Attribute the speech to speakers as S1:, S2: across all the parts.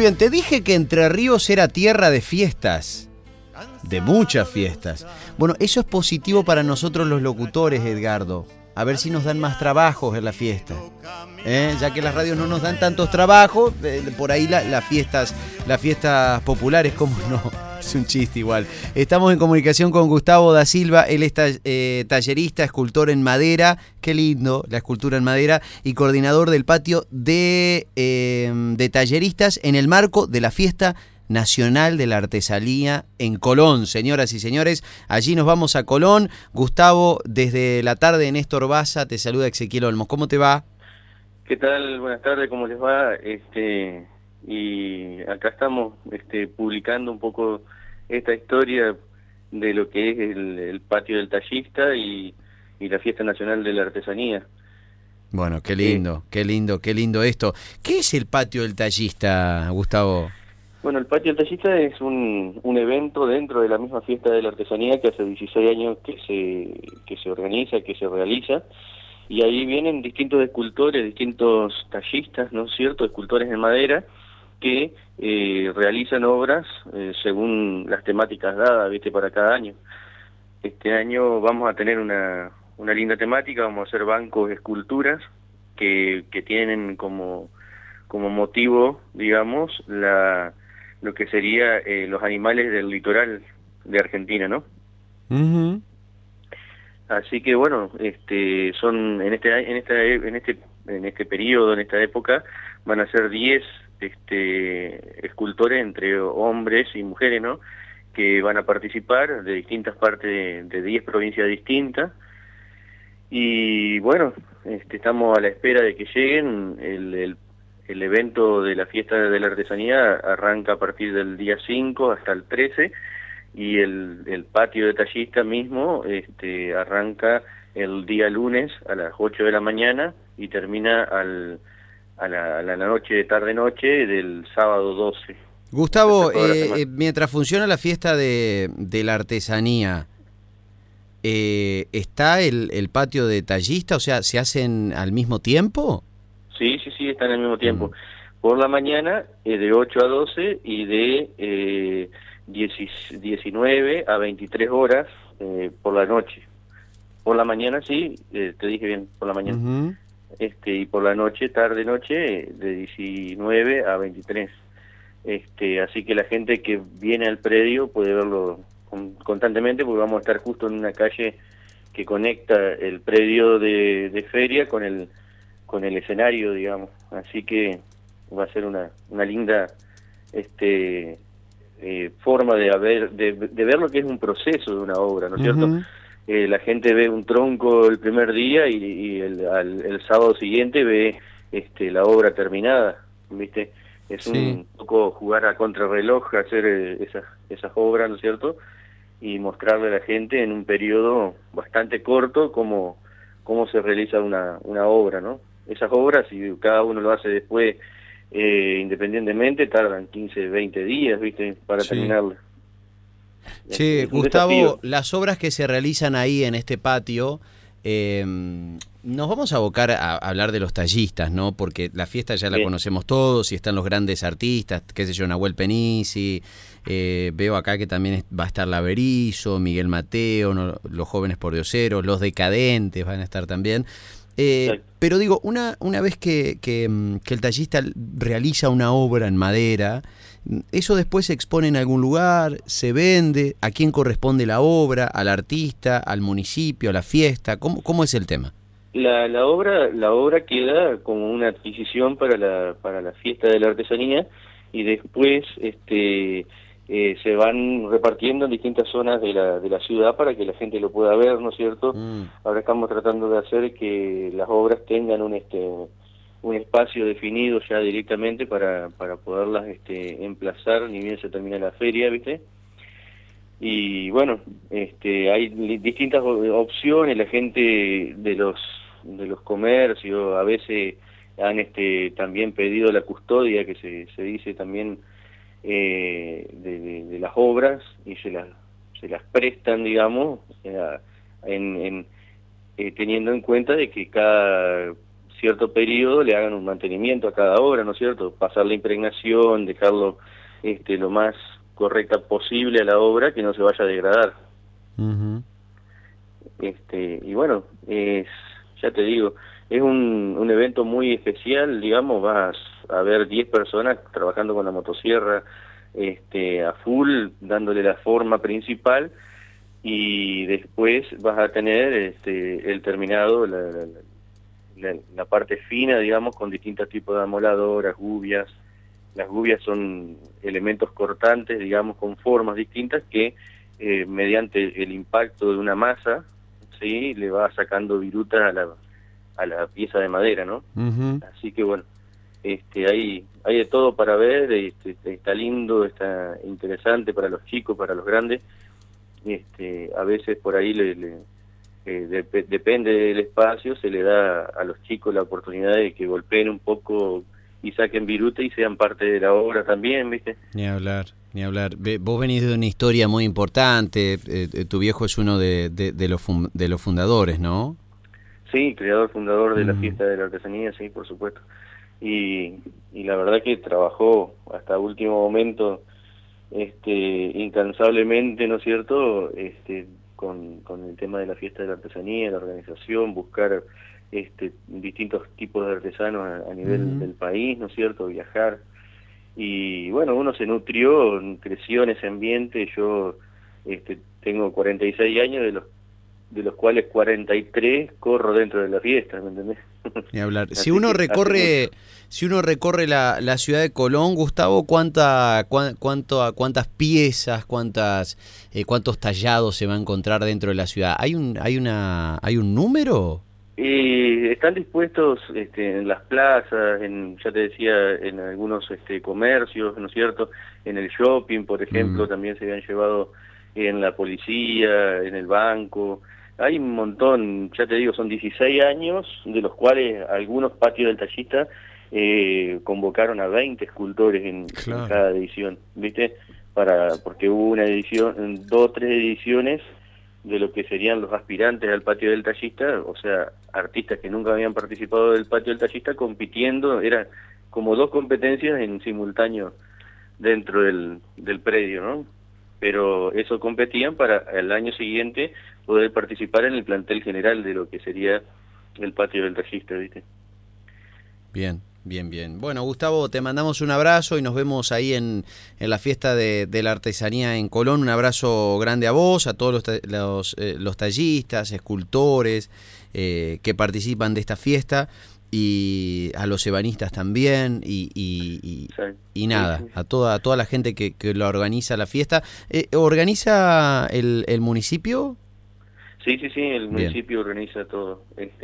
S1: bien, te dije que Entre Ríos era tierra de fiestas, de muchas fiestas. Bueno, eso es positivo para nosotros los locutores, Edgardo. A ver si nos dan más trabajos en la fiesta. Ya que las radios no nos dan tantos trabajos, por ahí las fiestas populares, ¿cómo no? Es un chiste igual. Estamos en comunicación con Gustavo da Silva, él es tallerista, escultor en madera, qué lindo la escultura en madera, y coordinador del patio de talleristas en el marco de la Fiesta Nacional de la Artesanía en Colón. Señoras y señores, allí nos vamos a Colón. Gustavo, desde la tarde de Néstor Baza, te saluda Ezequiel Olmos. ¿Cómo te va?
S2: ¿Qué tal? Buenas tardes, ¿cómo les va? Y acá estamos publicando un poco esta historia de lo que es el patio del tallista y la Fiesta Nacional de la Artesanía.
S1: Bueno, qué lindo, qué lindo esto. ¿Qué es el patio del tallista, Gustavo?
S2: Bueno, el patio del tallista es un evento dentro de la misma Fiesta de la Artesanía que hace 16 años que se organiza, que se realiza. Y ahí vienen distintos escultores, distintos tallistas, ¿no es cierto?, escultores en madera, que realizan obras según las temáticas dadas, ¿viste?, para cada año. Este año vamos a tener una linda temática, vamos a hacer bancos de esculturas que tienen como motivo, digamos, lo que sería los animales del litoral de Argentina, ¿no?
S1: Uh-huh.
S2: Así que bueno, son en este periodo, en esta época, van a ser 10 escultores entre hombres y mujeres, ¿no?, que van a participar de distintas partes de 10 provincias distintas. Y bueno, estamos a la espera de que lleguen. El evento de la Fiesta de la Artesanía arranca a partir del día 5 hasta el 13. Y el patio de tallista mismo arranca el día lunes a las 8 de la mañana y termina a la noche, tarde-noche del sábado 12.
S1: Gustavo, mientras funciona la Fiesta de la Artesanía, ¿está el patio de tallista? O sea, ¿se hacen al mismo tiempo?
S2: Sí, están al mismo tiempo. Por la mañana de 8 a 12 y de 19 a 23 horas por la noche. Por la mañana, sí, te dije bien, por la mañana.
S1: Uh-huh.
S2: Y por la noche, tarde-noche, de 19 a 23. Así que la gente que viene al predio puede verlo constantemente, porque vamos a estar justo en una calle que conecta el predio de feria con el escenario, digamos. Así que va a ser una linda forma de ver lo que es un proceso de una obra, ¿no es cierto?
S1: Uh-huh.
S2: La gente ve un tronco el primer día y el sábado siguiente ve la obra terminada, ¿viste? Es
S1: Sí.
S2: un poco jugar a contrarreloj, hacer esas obras, ¿no es cierto? Y mostrarle a la gente en un periodo bastante corto cómo se realiza una obra, ¿no? Esas obras, si cada uno lo hace después independientemente, tardan 15, 20 días, ¿viste?, para terminarla.
S1: Che, Gustavo,
S2: desafío.
S1: las obras que se realizan ahí en este patio, nos vamos a abocar a hablar de los tallistas, ¿no? Porque la fiesta ya la conocemos todos y están los grandes artistas, qué sé yo, Nahuel Penisi, veo acá que también va a estar Laberizo, Miguel Mateo, ¿no?, los jóvenes pordioseros, los decadentes van a estar también. Pero digo, una vez que el tallista realiza una obra en madera, ¿eso después se expone en algún lugar? ¿Se vende? ¿A quién corresponde la obra? ¿Al artista? ¿Al municipio? ¿A la fiesta? ¿Cómo es el tema?
S2: La obra queda como una adquisición para la Fiesta de la Artesanía y después se van repartiendo en distintas zonas de la ciudad para que la gente lo pueda ver, ¿no es cierto? Ahora estamos tratando de hacer que las obras tengan un espacio definido ya directamente para poderlas emplazar ni bien se termina la feria, ¿viste? Y bueno, hay distintas opciones. La gente de los comercios a veces han también pedido la custodia, que se dice también, de las obras, y se las prestan, digamos, teniendo en cuenta de que cierto periodo le hagan un mantenimiento a cada obra, ¿no es cierto? Pasar la impregnación, dejarlo lo más correcta posible a la obra, que no se vaya a degradar.
S1: Ujú.
S2: Y bueno, ya te digo, es un evento muy especial, digamos, vas a ver 10 personas trabajando con la motosierra a full, dándole la forma principal, y después vas a tener el terminado, la parte fina, digamos, con distintos tipos de amoladoras, gubias. Las gubias son elementos cortantes, digamos, con formas distintas que mediante el impacto de una masa, ¿sí?, le va sacando virutas a la pieza de madera, ¿no?
S1: Ujú.
S2: Así que bueno, hay de todo para ver, está lindo, está interesante para los chicos, para los grandes. A veces por ahí depende del espacio, se le da a los chicos la oportunidad de que golpeen un poco y saquen viruta y sean parte de la obra también, ¿viste?
S1: Ni hablar, ni hablar. Vos venís de una historia muy importante, tu viejo es uno de los fundadores, ¿no?
S2: Sí, creador, fundador de la
S1: Mm.
S2: fiesta de la artesanía, sí, por supuesto. Y la verdad que trabajó hasta último momento, incansablemente, ¿no es cierto?, con el tema de la fiesta de la artesanía, la organización, buscar distintos tipos de artesanos a nivel
S1: Ujú.
S2: del país, ¿no es cierto?, viajar. Y bueno, uno se nutrió, creció en ese ambiente. Yo tengo 46 años, de los cuales 43 corro dentro de la fiesta, ¿me entendés?
S1: Ni hablar.
S2: Así que hace mucho.
S1: Si uno recorre la ciudad de Colón, Gustavo, ¿cuántas piezas, cuántos tallados se va a encontrar dentro de la ciudad? ¿Hay un número?
S2: Están dispuestos en las plazas, ya te decía, en algunos comercios, ¿no es cierto? En el shopping, por ejemplo,
S1: Mm.
S2: también se habían llevado en la policía, en el banco. Hay un montón, ya te digo, son 16 años, de los cuales algunos patios del tallista convocaron a 20 escultores en
S1: Claro.
S2: cada edición, ¿viste? Porque hubo una edición, 2 o 3 ediciones de lo que serían los aspirantes al patio del tallista, o sea, artistas que nunca habían participado del patio del tallista compitiendo. Era como dos competencias en simultáneo dentro del predio, ¿no? Pero eso competían para el año siguiente poder participar en el plantel general de lo que sería el patio del tallista, ¿viste?
S1: Bien, bien, bien. Bueno, Gustavo, te mandamos un abrazo y nos vemos ahí en la fiesta de la artesanía en Colón. Un abrazo grande a vos, a todos los tallistas, escultores que participan de esta fiesta, y a los ebanistas también,
S2: O sea,
S1: y
S2: sí,
S1: nada,
S2: sí.
S1: a toda la gente que lo organiza la fiesta. ¿Organiza el municipio?
S2: Sí, sí, sí, el
S1: Bien.
S2: municipio organiza todo.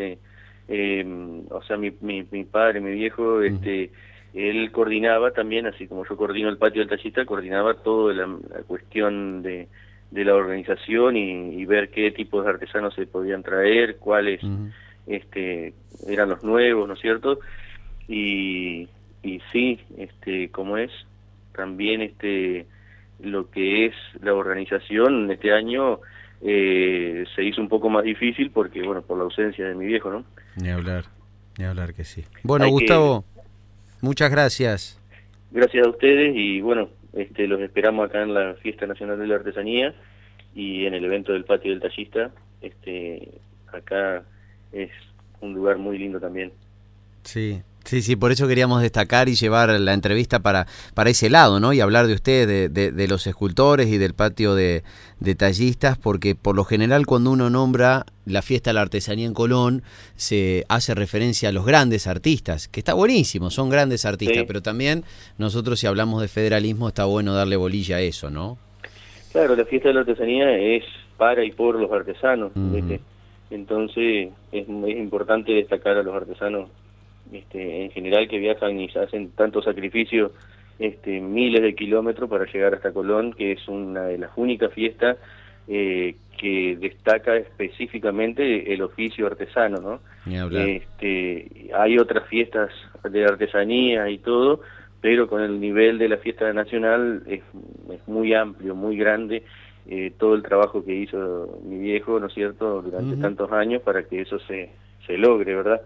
S2: O sea, mi padre, mi viejo,
S1: Ujú.
S2: él coordinaba también, así como yo coordino el patio del tallista, coordinaba toda la cuestión de la organización, y ver qué tipos de artesanos se podían traer, cuáles
S1: Ujú.
S2: eran los nuevos, ¿no es cierto? Y, y sí, como es, también lo que es la organización este año se hizo un poco más difícil porque, bueno, por la ausencia de mi viejo, ¿no?
S1: Ni hablar que sí. Bueno,
S2: Hay que,
S1: Gustavo, muchas gracias.
S2: gracias a ustedes, y bueno, los esperamos acá en la Fiesta Nacional de la Artesanía y en el evento del Patio del Tallista. Acá es un lugar muy lindo también.
S1: Sí, sí, sí, por eso queríamos destacar y llevar la entrevista para ese lado, ¿no? Y hablar de usted, de los escultores y del patio de tallistas, porque por lo general cuando uno nombra la fiesta de la artesanía en Colón, se hace referencia a los grandes artistas, que está buenísimo, son grandes artistas,
S2: Sí,
S1: pero también nosotros, si hablamos de federalismo, está bueno darle bolilla a eso, ¿no?
S2: claro, la Fiesta de la Artesanía es para y por los artesanos,
S1: Ujú.
S2: ¿viste? Entonces es importante destacar a los artesanos en general, que viajan y hacen tanto sacrificio, miles de kilómetros para llegar hasta Colón, que es una de las únicas fiestas que destaca específicamente el oficio artesano, ¿no?
S1: Ni hablar.
S2: Hay otras fiestas de artesanía y todo, pero con el nivel de la fiesta nacional es muy amplio, muy grande. Todo el trabajo que hizo mi viejo, ¿no es cierto?, durante
S1: Ujú.
S2: tantos años para que eso se logre, ¿verdad?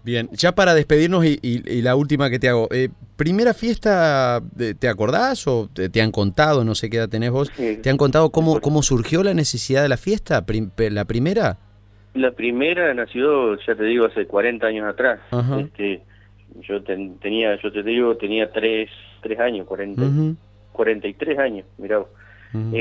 S1: Bien, ya para despedirnos y la última que te hago. ¿Primera fiesta, te acordás o te han contado, no sé qué edad tenés vos,
S2: Sí.
S1: te han contado cómo surgió la necesidad de la fiesta? ¿La primera?
S2: La primera nació, ya te digo, hace 40 años atrás.
S1: Ajá.
S2: Yo tenía 3 años, 40,
S1: Uh-huh.
S2: 43 años, mirá vos.
S1: Uh-huh.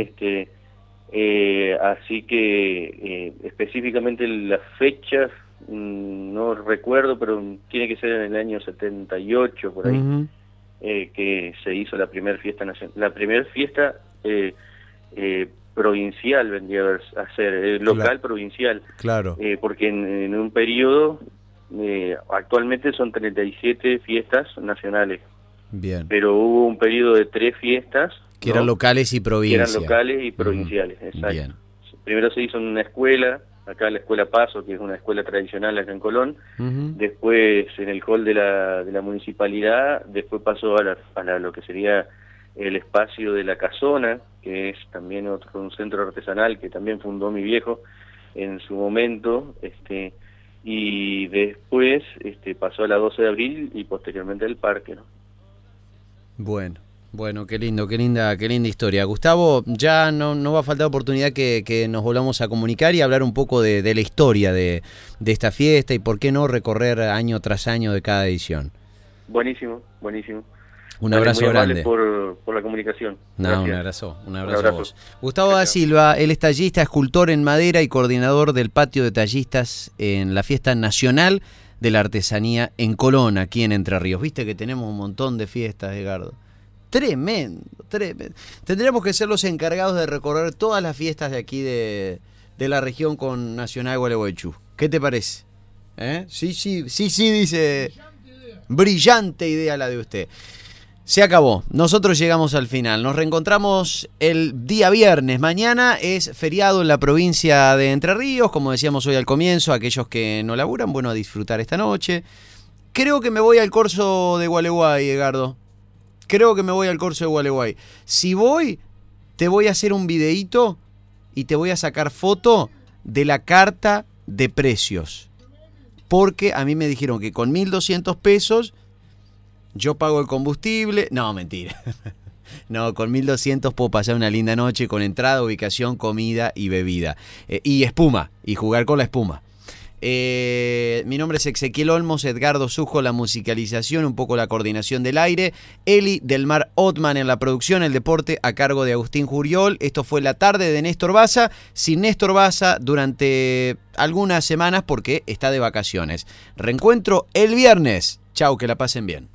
S2: Así que específicamente las fechas no recuerdo, pero tiene que ser en el año 78 por ahí.
S1: Uh-huh.
S2: Que se hizo la primera fiesta nacional, la primera fiesta provincial vendría a ser local,
S1: Claro.
S2: provincial,
S1: Claro.
S2: porque en un periodo actualmente son 37 fiestas nacionales,
S1: Bien.
S2: pero hubo un periodo de 3 fiestas
S1: Que eran
S2: ¿no?
S1: locales y
S2: que
S1: provincias.
S2: eran locales y provinciales, exacto.
S1: Bien.
S2: Primero se hizo en una escuela, acá la Escuela Paso, que es una escuela tradicional acá en Colón.
S1: Uh-huh.
S2: Después en el hall de la municipalidad, después pasó a lo que sería el espacio de la Casona, que es también un centro artesanal que también fundó mi viejo en su momento, y después pasó a la 12 de abril y posteriormente al parque, ¿no?
S1: Bueno, qué linda historia. Gustavo, ya no va a faltar oportunidad que nos volvamos a comunicar y hablar un poco de la historia de esta fiesta y por qué no recorrer año tras año de cada edición.
S2: Buenísimo, buenísimo.
S1: Un abrazo
S2: muy
S1: grande.
S2: por la comunicación.
S1: No, un
S2: Gracias.
S1: abrazo a vos. Gustavo da Silva, él es tallista, escultor en madera y coordinador del patio de tallistas en la Fiesta Nacional de la Artesanía en Colón, aquí en Entre Ríos. Viste que tenemos un montón de fiestas, Edgardo. Tremendo. Tendríamos que ser los encargados de recorrer todas las fiestas de aquí de la región con Nacional Gualeguaychú. ¿Qué te parece? Sí, dice. Brillante idea la de usted. Se acabó. Nosotros llegamos al final. Nos reencontramos el día viernes. Mañana es feriado en la provincia de Entre Ríos. Como decíamos hoy al comienzo, aquellos que no laburan, bueno, a disfrutar esta noche. Creo que me voy al corso de Gualeguay, Edgardo. Si voy, te voy a hacer un videíto y te voy a sacar foto de la carta de precios. Porque a mí me dijeron que con 1.200 pesos yo pago el combustible. No, mentira. No, con 1.200 puedo pasar una linda noche con entrada, ubicación, comida y bebida. Y espuma, y jugar con la espuma. Mi nombre es Ezequiel Olmos, Edgardo Sujo, la musicalización, un poco la coordinación del aire, Eli del Mar Otman en la producción, el deporte a cargo de Agustín Juriol. Esto fue la tarde de Néstor Baza, sin Néstor Baza durante algunas semanas porque está de vacaciones. Reencuentro el viernes. Chau, que la pasen bien.